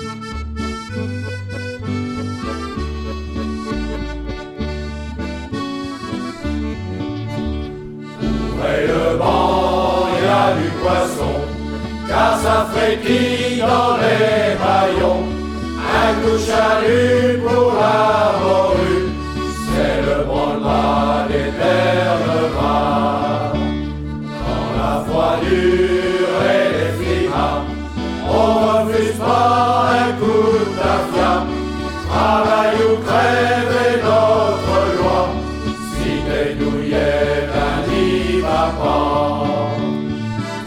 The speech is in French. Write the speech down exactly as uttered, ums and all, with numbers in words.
Ouvrez le banc, il y a du poisson, car ça frétille dans les maillons. Un coup chalut pour la morue.